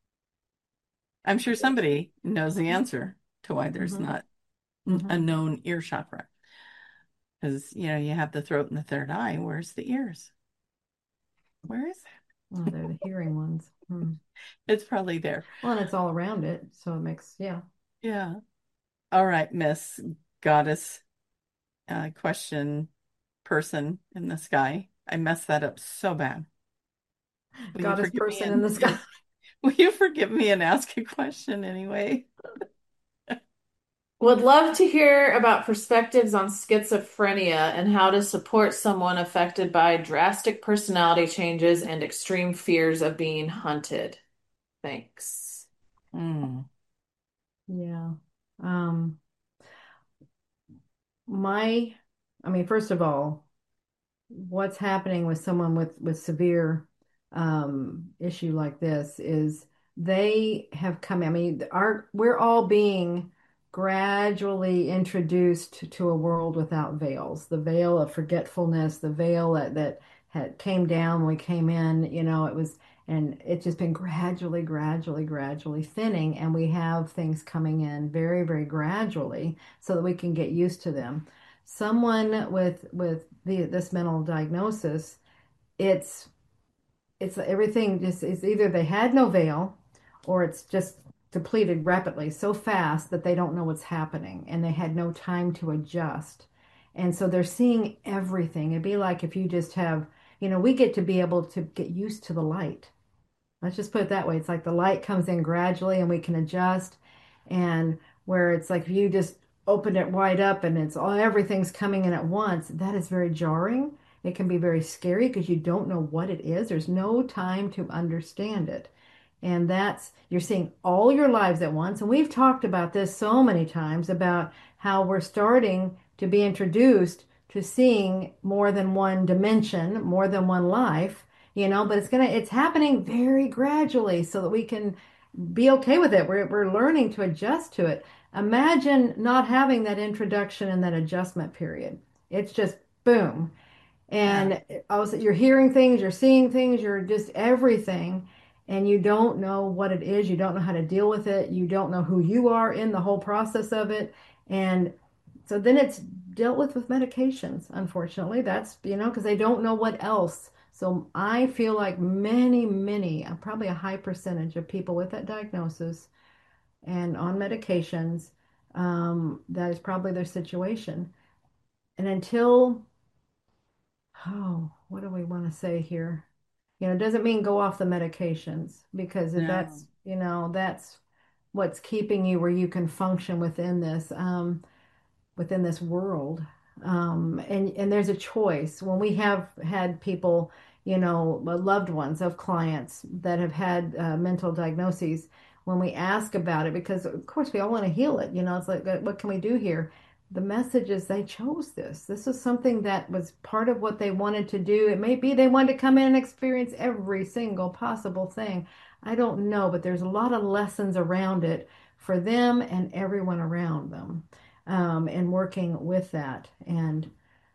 I'm sure somebody knows the answer to why there's hmm not a hmm known ear chakra. Because, you know, you have the throat and the third eye. Where's the ears? Where is Oh, they're the hearing ones. Hmm. it? It's probably there. Well, and it's all around it, so it makes, yeah. Yeah. All right, Miss Goddess, uh, question person in the sky. I messed that up so bad. Will you Goddess forgive me person in and, the sky. and will you forgive me and ask a question anyway? Would love to hear about perspectives on schizophrenia and how to support someone affected by drastic personality changes and extreme fears of being hunted. Thanks. Hmm. Yeah. Um, my, I mean, first of all, what's happening with someone with with severe um issue like this is they have come, I mean, our we're all being gradually introduced to a world without veils, the veil of forgetfulness, the veil that that had came down when we came in, you know, it was, And it's just been gradually, gradually, gradually thinning, and we have things coming in very, very gradually so that we can get used to them. Someone with with the this mental diagnosis, it's it's everything just is either they had no veil or it's just depleted rapidly so fast that they don't know what's happening and they had no time to adjust. And so they're seeing everything. It'd be like if you just have, you know, we get to be able to get used to the light. Let's just put it that way. It's like the light comes in gradually and we can adjust. And where it's like if you just open it wide up and it's all everything's coming in at once, that is very jarring. It can be very scary because you don't know what it is. There's no time to understand it. And that's, you're seeing all your lives at once. And we've talked about this so many times about how we're starting to be introduced to seeing more than one dimension, more than one life, you know, but it's gonna, it's happening very gradually so that we can be okay with it. We're, we're learning to adjust to it. Imagine not having that introduction and that adjustment period. It's just boom. Yeah. And also you're hearing things, you're seeing things, you're just everything, and you don't know what it is, you don't know how to deal with it, you don't know who you are in the whole process of it. And so then it's dealt with with medications, unfortunately. That's, you know, because they don't know what else. So I feel like many, many, uh, probably a high percentage of people with that diagnosis and on medications, um, that is probably their situation. And until oh, what do we want to say here? You know, it doesn't mean go off the medications because if No. that's, you know, that's what's keeping you where you can function within this. Um, within this world. Um, and and there's a choice. When we have had people, you know, loved ones of clients that have had uh, mental diagnoses, when we ask about it, because of course we all want to heal it, you know, it's like, what can we do here? The message is they chose this. This is something that was part of what they wanted to do. It may be they wanted to come in and experience every single possible thing. I don't know, but there's a lot of lessons around it for them and everyone around them, um, and working with that. And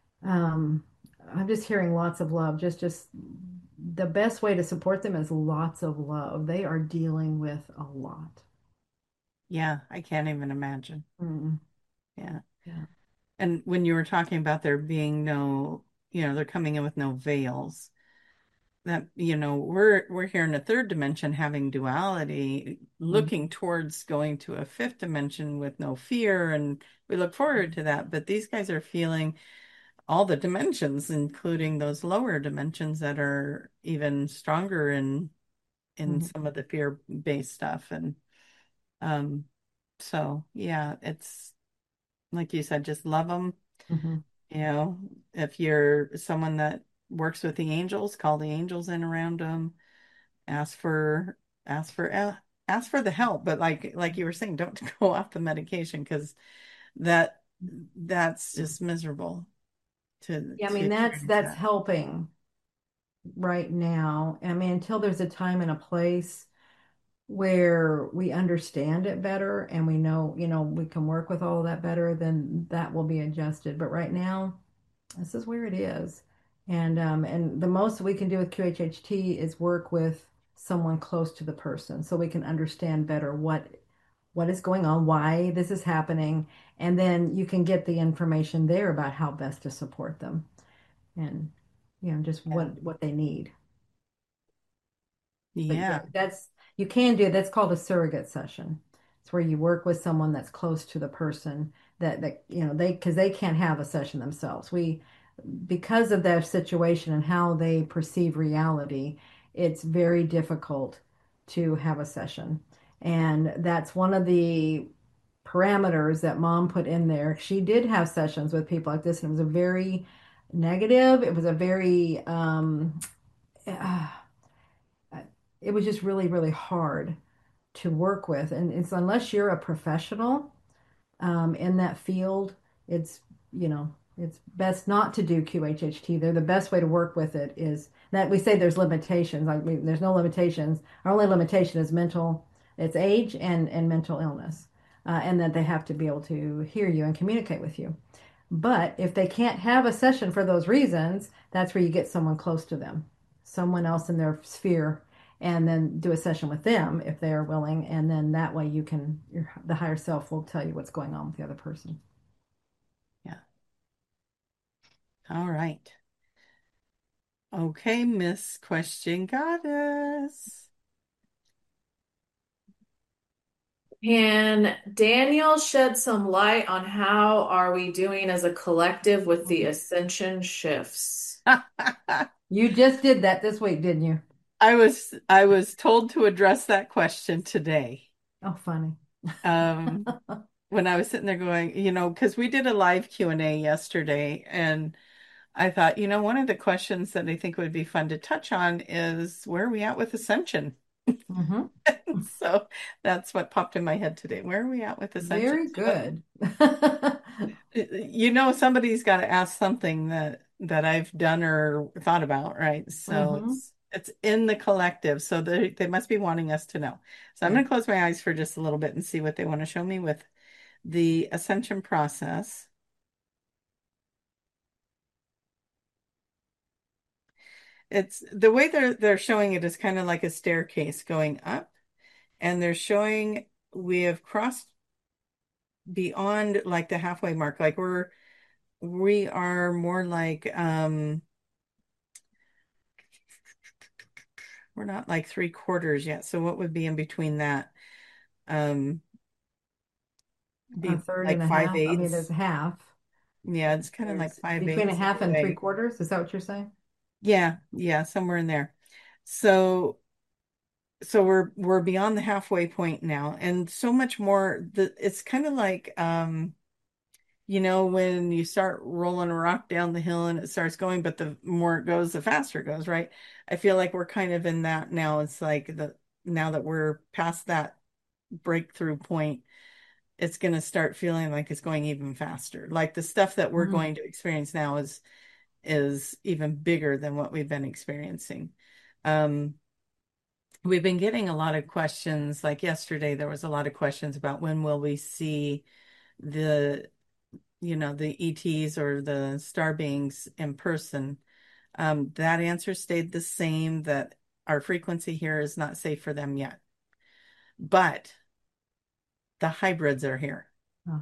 um, I'm just hearing lots of love. Just, just the best way to support them is lots of love. They are dealing with a lot. Yeah, I can't even imagine. Mm, Yeah. yeah. And when you were talking about there being no, you know, they're coming in with no veils, that, you know, we're we're here in a third dimension having duality, Mm, looking towards going to a fifth dimension with no fear, and we look forward to that. But these guys are feeling all the dimensions, including those lower dimensions that are even stronger in in mm, some of the fear-based stuff. And um, so yeah, it's like you said, just love them. mhm, You know, if you're someone that works with the angels, call the angels in around them, ask for ask for uh, ask for the help. But like like you were saying, don't go off the medication because that that's just miserable to yeah, I to mean that's experience that's that. helping right now. I mean, until there's a time and a place where we understand it better and we know, you know, we can work with all of that better, then that will be adjusted. But right now, this is where it is. And um, and the most we can do with Q H H T is work with someone close to the person so we can understand better what what is going on, why this is happening, and then you can get the information there about how best to support them and you know just Yeah. what what they need. But yeah, Yeah. that's you can do that's called a surrogate session. It's where you work with someone that's close to the person that that you know they because they can't have a session themselves. We because of their situation and how they perceive reality, it's very difficult to have a session. And that's one of the parameters that mom put in there. She did have sessions with people like this, and it was a very negative, it was a very um, uh, it was just really, really hard to work with. And it's unless you're a professional um, in that field, it's, you know, it's best not to do Q H H T. They're the best way to work with it is that we say there's limitations. Like we, there's no limitations. Our only limitation is mental, it's age and, and mental illness. Uh, and that they have to be able to hear you and communicate with you. But if they can't have a session for those reasons, that's where you get someone close to them, someone else in their sphere. and then do a session with them if they are willing. And then that way you can, your, the higher self will tell you what's going on with the other person. Yeah. All right. Okay, Miss Question Goddess. Can Daniel shed some light on how are we doing as a collective with the ascension shifts? You just did that this week, didn't you? I was I was told to address that question today. Oh, funny. Um, when I was sitting there going, you know, because we did a live Q and A yesterday, and I thought, you know, one of the questions that I think would be fun to touch on is where are we at with Ascension? Hmm. So that's what popped in my head today. Where are we at with Ascension? Very So, good. you know, somebody's got to ask something that that I've done or thought about, right? So Hmm. it's it's in the collective, so they they must be wanting us to know. So I'm Yeah. going to close my eyes for just a little bit and see what they want to show me with the ascension process. It's the way they're they're showing it is kind of like a staircase going up, and they're showing we have crossed beyond like the halfway mark. Like we're we are more like um we're not like three quarters yet. So what would be in between that? Um, A be third and like a five half. I mean, there's eighths. a half. Yeah, it's kind of like There's five between a eighths of half the and three way. quarters. Is that what you're saying? Yeah, yeah, somewhere in there. So so we're we're beyond the halfway point now, and so much more. The it's kind of like um, you know, when you start rolling a rock down the hill and it starts going, but the more it goes, the faster it goes, right? I feel like we're kind of in that now. It's like the now that we're past that breakthrough point, it's going to start feeling like it's going even faster. Like the stuff that we're Mm. going to experience now is is even bigger than what we've been experiencing. Um, we've been getting a lot of questions. Like yesterday, there was a lot of questions about when will we see the, you know, the E Ts or the star beings in person. Um, that answer stayed the same, that our frequency here is not safe for them yet. But the hybrids are here. Oh,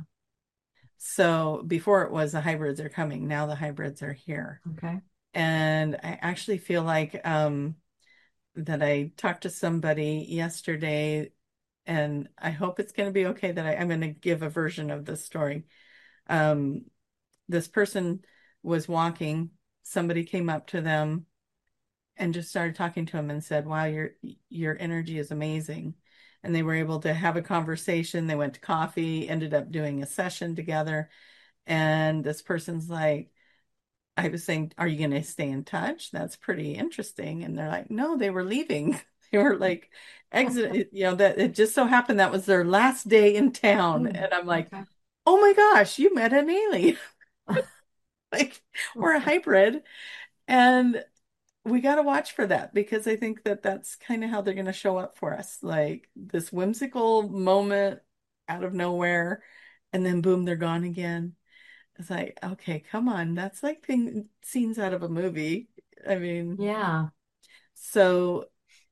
So before it was the hybrids are coming, now the hybrids are here. okay. And I actually feel like um, that I talked to somebody yesterday, and I hope it's going to be okay that I, I'm going to give a version of this story. Um, this person was walking, somebody came up to them and just started talking to him and said, "Wow, your your energy is amazing." And they were able to have a conversation. They went to coffee, ended up doing a session together. And this person's like, I was saying, "Are you going to stay in touch? That's pretty interesting." And they're like, "No, they were leaving." They were like, exit, you know, that it just so happened that was their last day in town. Mm, And I'm like, okay. "Oh my gosh, you met an alien." Like, we're a hybrid. And we got to watch for that because I think that that's kind of how they're going to show up for us. Like this whimsical moment out of nowhere, and then boom, they're gone again. It's like, okay, come on. That's like thing, scenes out of a movie. I mean, Yeah. so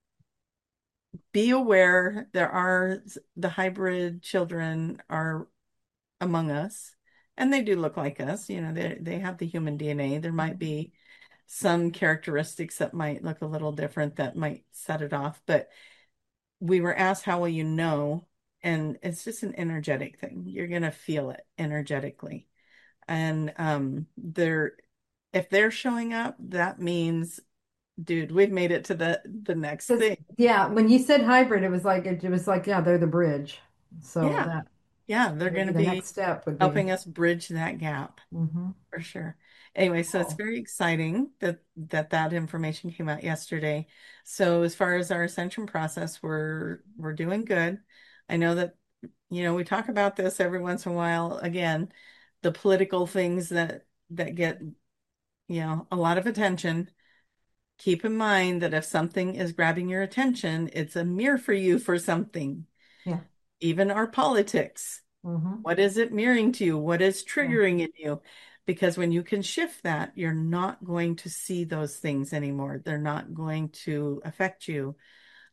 be aware there are the hybrid children are among us, and they do look like us. You know, they they have the human D N A. There might Mhm. be some characteristics that might look a little different that might set it off, but we were asked how will you know, and it's just an energetic thing. You're gonna feel it energetically. And um they're if they're showing up, that means, dude, we've made it to the the next 'Cause, thing. yeah, when you said hybrid, it was like it, it was like, yeah, they're the bridge. So Yeah. that Yeah, they're would going be to the next be step would be. helping us bridge that gap Hmm. for sure. Anyway, so it's Cool. very exciting that that that information came out yesterday. So as far as our ascension process, we're we're doing good. I know that, you know, we talk about this every once in a while. Again, the political things that that get, you know, a lot of attention. Keep in mind that if something is grabbing your attention, it's a mirror for you for something. Yeah. Even our politics. Hmm. What is it mirroring to you? What is Yeah. triggering in you? Because when you can shift that, you're not going to see those things anymore. They're not going to affect you.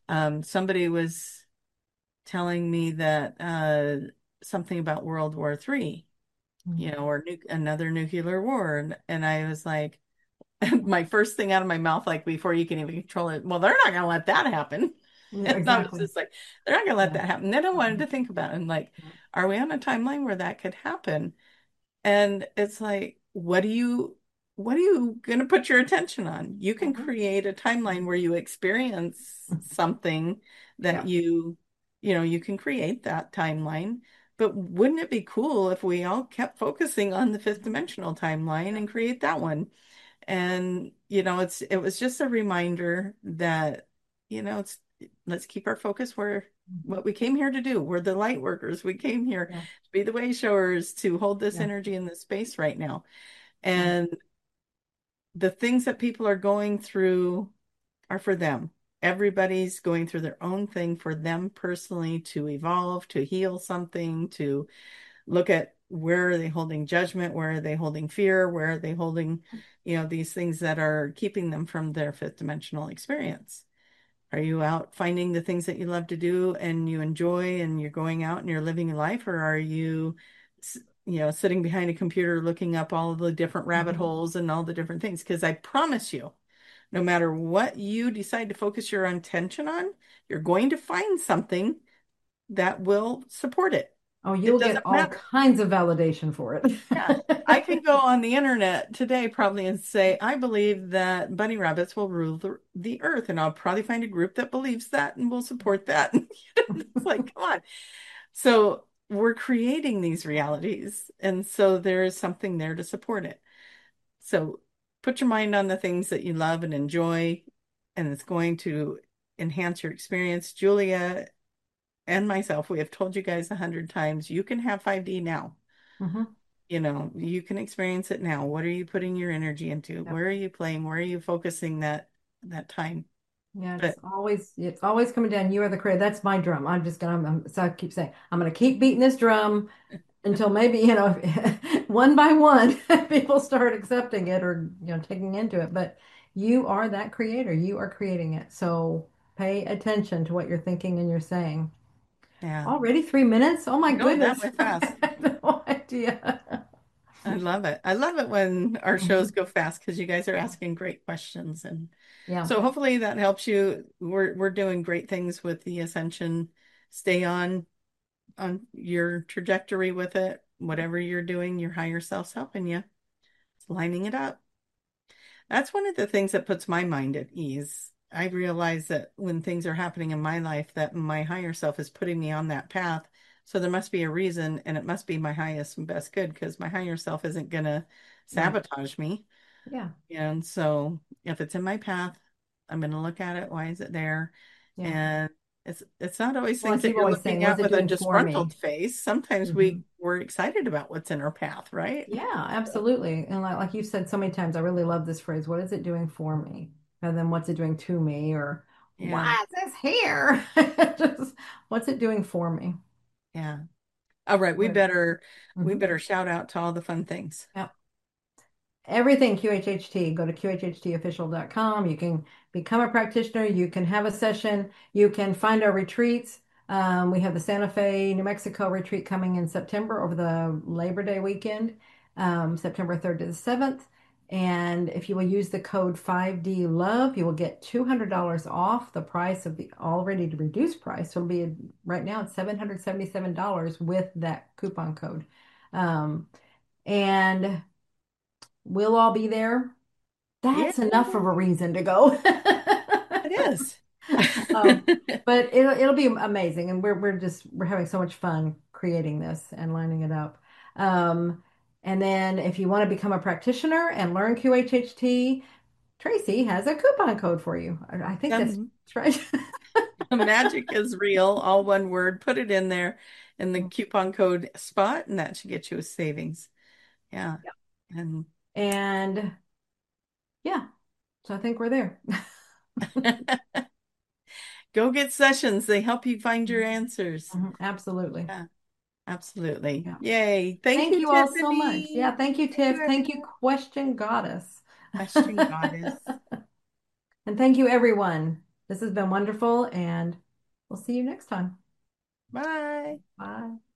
Um, somebody was telling me that uh, something about World War Three, you know, or nu another nuclear war. And, and I was like, my first thing out of my mouth, like before you can even control it, well, they're not going to let that happen. Yeah, And I was exactly. just like, they're not going to let Yeah. that happen. Then I wanted Mhm. to think about it and like, Yeah. are we on a timeline where that could happen? And it's like, what do you, what are you going to put your attention on? You can Mhm. create a timeline where you experience something that Yeah. you, you know, you can create that timeline. But wouldn't it be cool if we all kept focusing on the fifth dimensional timeline Yeah. and create that one? And, you know, it's it was just a reminder that, you know, it's let's keep our focus where Mhm. what we came here to do. We're the light workers. We came here Yeah. to be the way showers, to hold this Yeah. energy in this space right now. Right. And the things that people are going through are for them. Everybody's going through their own thing for them personally to evolve, to heal something, to look at where are they holding judgment, where are they holding fear, where are they holding, you know, these things that are keeping them from their fifth dimensional experience. Are you out finding the things that you love to do and you enjoy and you're going out and you're living your life, or are you, you know, sitting behind a computer looking up all of the different rabbit Mhm. holes and all the different things? Because I promise you, no matter what you decide to focus your attention on, you're going to find something that will support it. Oh, It you'll get doesn't all matter. kinds of validation for Yeah, I can it. go on the internet today probably and say, I believe that bunny rabbits will rule the, the earth. And I'll probably find a group that believes that and will support that. It's like, come on. So we're creating these realities. And so there is something there to support it. So put your mind on the things that you love and enjoy, and it's going to enhance your experience. Julia and myself, we have told you guys a hundred times, you can have five D now. Hmm. You know, you can experience it now. What are you putting your energy into? Yep. Where are you playing? Where are you focusing that that time? Yeah, it's But always it's always coming down. You are the creator. That's my drum. I'm just gonna. I'm, so I keep saying I'm gonna keep beating this drum until maybe you know one by one people start accepting it or you know taking into it. But you are that creator. You are creating it. So pay attention to what you're thinking and you're saying. yeah, Already three minutes? Oh my no, that goodness. went I fast. had no idea. I love it. I love it when our shows Mhm. go fast because you guys are Yeah. asking great questions. And Yeah. so hopefully that helps you. We're we're doing great things with the Ascension. Stay on on your trajectory with it. Whatever you're doing, your higher self's helping you. It's lining it up. That's one of the things that puts my mind at ease. I realize that when things are happening in my life, that my higher self is putting me on that path. So there must be a reason, and it must be my highest and best good because my higher self isn't going to Right. sabotage me. Yeah. And so if it's in my path, I'm going to look at it. Why is it there? Yeah. And it's it's not always Well, things like that you've you're always looking saying, at what's it with a doing for disgruntled me? face. Sometimes we Hmm. we're excited about what's in our path, right? Yeah, absolutely. And like, like you've said so many times, I really love this phrase. What is it doing for me? And then what's it doing to me? Or Yeah, why is this here? Just what's it doing for me? yeah. All right, we Right. better we Hmm. better shout out to all the fun things. Yeah. Everything Q H H T. Go to Q H H T official dot com. You can become a practitioner. You can have a session. You can find our retreats. Um, we have the Santa Fe, New Mexico retreat coming in September over the Labor Day weekend, um, September third to the seventh. And if you will use the code five D love, you will get two hundred dollars off the price of the already reduced price. So it'll be right now it's seven hundred seventy-seven dollars with that coupon code. Um, and we'll all be there. Yeah, That's enough of a reason to go. it is. Um, but it'll it'll be amazing, and we're we're just we're having so much fun creating this and lining it up. Um, and then if you want to become a practitioner and learn Q H H T, Tracy has a coupon code for you. I, I think that's Um, right. the magic is real, all one word. Put it in there in the coupon code spot, and that should get you a savings. Yeah. And And yeah, so I think we're there. go get sessions. They help you find your answers. Mhm, absolutely. Yeah, absolutely. Yeah. Yay. Thank Thank you, you all so much. Tiffany. Yeah, thank you, Thank you, Tiff. Thank you, everyone. Question Goddess. Question goddess. And thank you, everyone This has been wonderful, and we'll see you next time. Bye. Bye.